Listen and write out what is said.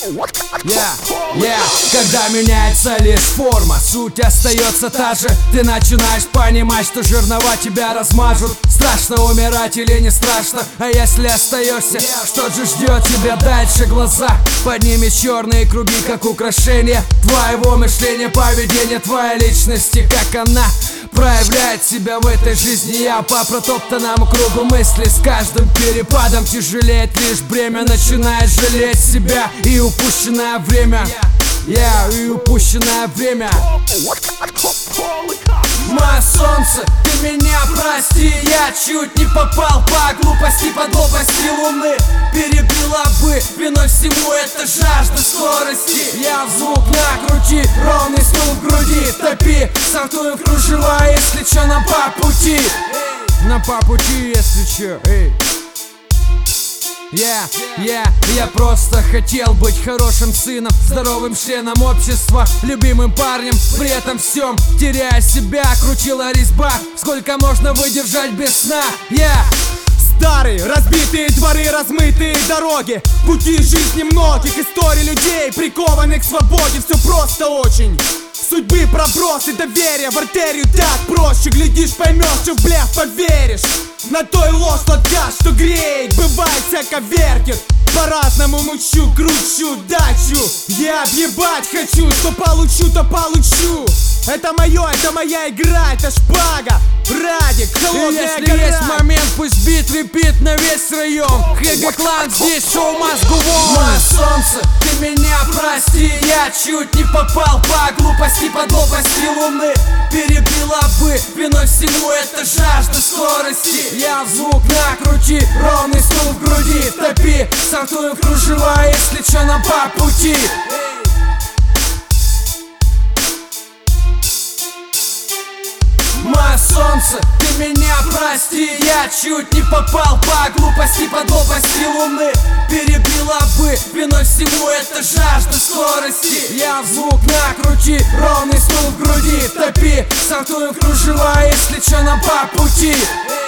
Когда меняется лишь форма, суть остается та же. Ты начинаешь понимать, что жернова тебя размажут. Страшно умирать или не страшно? А если остаешься, что же ждет тебя дальше? Глаза подними черные круги, как украшение твоего мышления, поведения твоей личности, как она проявляет себя в этой жизни. Я по протоптанному кругу мысли, с каждым перепадом тяжелеет лишь бремя. Начинаешь жалеть себя и упущенное время. И упущенное время. Мое солнце, ты меня прости, я чуть не попал по глупости, под лопасти луны. Перебила бы, виной всему это жажда скорости. Я в звук накрути, ровный стул в груди. Топи, стартуем в кружева, если чё, нам по пути. Нам по пути, если чё, эй. Я просто хотел быть хорошим сыном, здоровым членом общества, любимым парнем, при этом всем теряя себя. Крутила резьба, сколько можно выдержать без сна. Старые, разбитые дворы, размытые дороги, пути жизни многих, истории людей, прикованных к свободе. Все просто очень. Судьбы пробросы, доверие в артерию так проще. Глядишь, поймешь, что в блеф поверишь. На той ложь сладка, что греет, бывает всяко вертит. По-разному мучу, кручу, дачу. Я объебать хочу, что получу, то получу. Это мое, это моя игра, это шпага. Радик, холодная гора. Если есть момент, пусть бит репит на весь район. Хэга-клан здесь, шоу must go on. Мое солнце, ты меня прости, я чуть не попал по глупости, под лопасти луны. Перебила бы, виной всему это жажда скорости. Я в звук накрути, ровный стул в груди. Топи, стартуем в кружева, если чё, нам по пути. Мое солнце, ты меня прости, я чуть не попал по глупости, под лопасти луны. Перебила бы, виной всему это жажда скорости. Я в звук накрути, ровный стул в груди. Топи, стартуем в кружева, если чё, нам по пути.